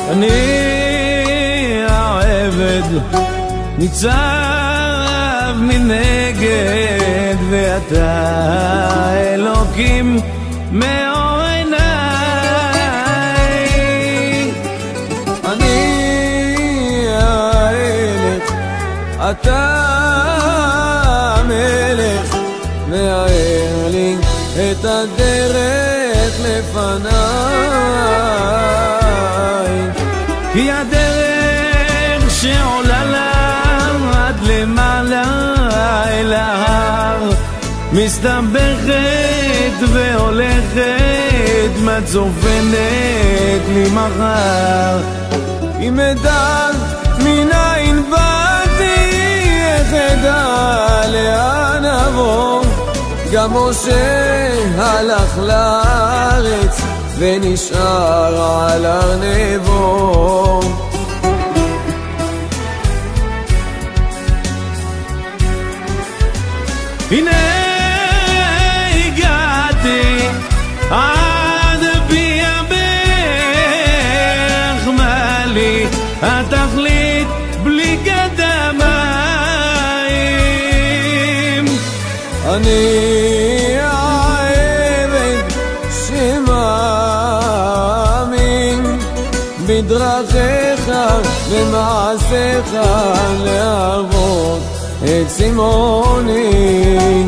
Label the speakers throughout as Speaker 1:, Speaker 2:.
Speaker 1: אני העבד ניצב מנגד, ואתה אלוקים מאור עיניי.
Speaker 2: אני המלך, אתה המלך, מאיר לי את הדרך לפניי.
Speaker 1: כי הדרך שעולה לה עד למעלה אל ההר, מסתבכת והולכת, מצופנת לי מחר.
Speaker 2: אם אדע מניין באתי, איך אדע לאן אבוא? גם משה הלך לארץ ונשאר על ארנבו.
Speaker 1: הנה הגעתי עד פי הברך, מה לי התכלית בלי קדמיים?
Speaker 2: אני העבד שמאמין בדרכיך ומעשיך, להרבות את צימוני.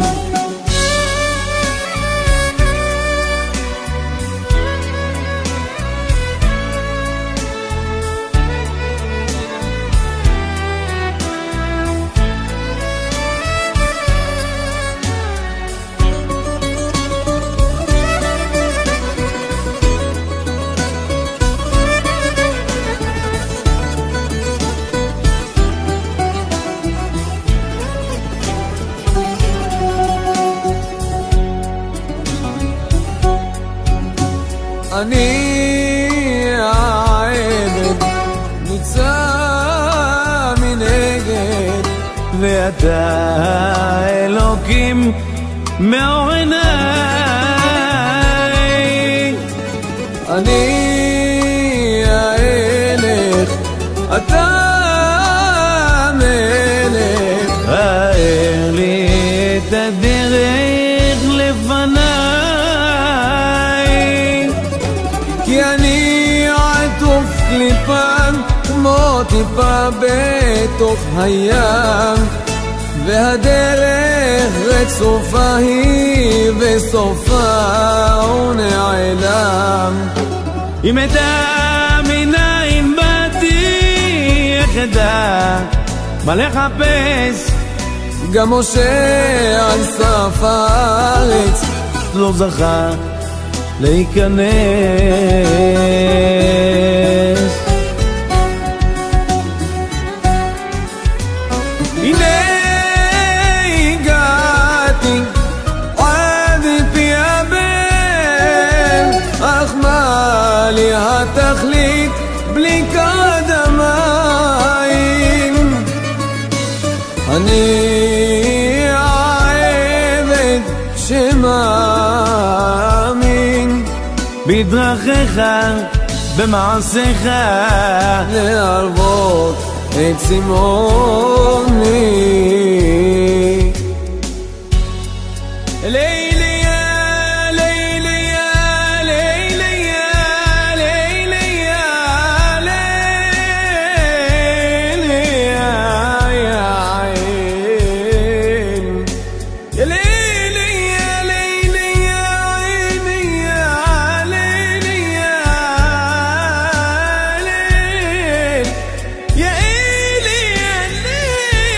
Speaker 2: אני העבד ניצב מנגד,
Speaker 1: ואתה אלוקים מאור עיניי.
Speaker 2: אני המלך, אתה המלך,
Speaker 1: האר לי את הדרך לפניי.
Speaker 2: כי אני עטוף קליפן כמו טיפה בתוך הים, והדרך רצופה היא וסופה הוא נעלם.
Speaker 1: אם אדע מניין באתי, איך אדע מה לחפש?
Speaker 2: גם משה על סף הארץ
Speaker 1: לא זכה להיכנס.
Speaker 2: הנה הגעתי עד פי הבן, אך מה לי התכלית בלי קדמיים? אני העבד שמאמין
Speaker 1: בדרכיך במעשיך,
Speaker 2: להרבות את צימוני. ליליה, ליליה, ליליה, ליליה, ליליה, יא עין. יא ליליה, ליליה, ליליה, ליליה, יא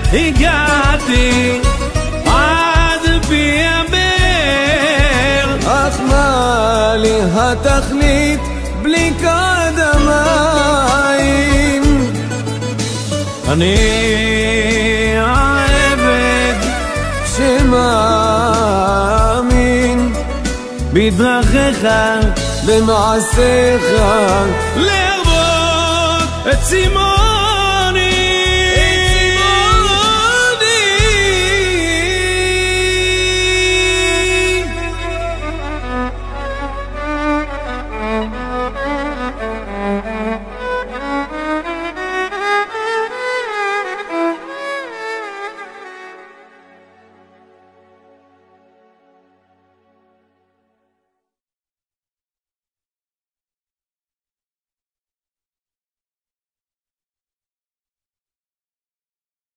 Speaker 1: הגעתי עד פי הבאר,
Speaker 2: אך מה לי התכלית בלי כד המים?
Speaker 1: אני העבד
Speaker 2: שמאמין
Speaker 1: בדרכיך
Speaker 2: במעשיך,
Speaker 1: להרבות את צימו